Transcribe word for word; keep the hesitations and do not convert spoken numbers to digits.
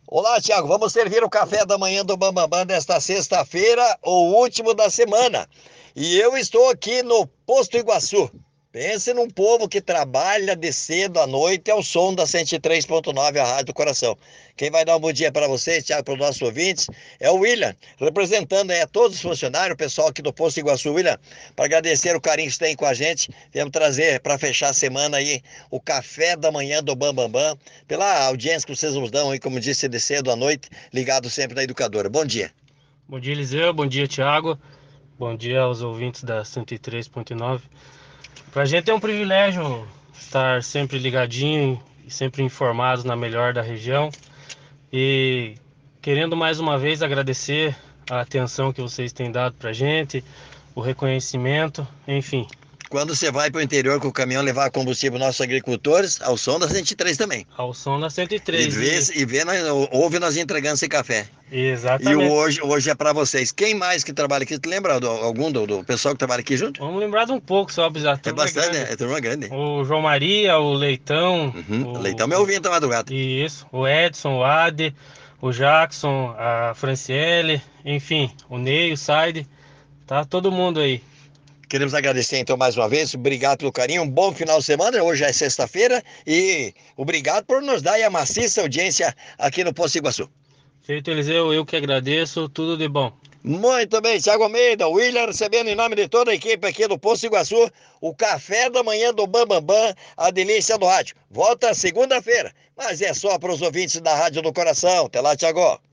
Olá, Tiago. Vamos servir o café da manhã do Bambambam desta sexta-feira, o último da semana. E eu estou aqui no Posto Iguaçu. Pense num povo que trabalha de cedo à noite ao som da cento e três ponto nove, a Rádio do Coração. Quem vai dar um bom dia para vocês, Tiago, para os nossos ouvintes, é o William, representando aí a todos os funcionários, o pessoal aqui do Posto Iguaçu. William, para agradecer o carinho que você tem com a gente, viemos trazer para fechar a semana aí o café da manhã do Bambambam, pela audiência que vocês nos dão aí, como disse, de cedo à noite, ligado sempre na educadora. Bom dia. Bom dia, Eliseu. Bom dia, Thiago. Bom dia aos ouvintes da cento e três ponto nove. Para a gente é um privilégio estar sempre ligadinho e sempre informados na melhor da região. E querendo mais uma vez agradecer a atenção que vocês têm dado para a gente, o reconhecimento, enfim. Quando você vai para o interior com o caminhão levar combustível aos nossos agricultores, ao som da cento e três também. Ao som da cento e E três. vê, E... e vê nós, ouve nós entregando esse café. E o Exatamente. hoje, hoje é para vocês. Quem mais que trabalha aqui? Tu lembra do, algum do, do pessoal que trabalha aqui junto? Vamos lembrar de um pouco só, a É turma é bastante, né? grande. É turma grande. O João Maria, o Leitão, Uhum. Leitão me o, ouvindo da madrugada. isso, o Edson, o Ade, o Jackson, a Franciele, enfim, o Ney, o Said, tá todo mundo aí. Queremos agradecer então mais uma vez, obrigado pelo carinho, um bom final de semana, hoje é sexta-feira e obrigado por nos dar aí a maciça audiência aqui no Poço Iguaçu. Feito, Eliseu, eu que agradeço, tudo de bom. Muito bem, Thiago Almeida, William recebendo em nome de toda a equipe aqui do Poço Iguaçu, o café da manhã do Bambambam, a delícia do rádio. Volta segunda-feira, mas é só para os ouvintes da Rádio do Coração. Até lá, Thiago.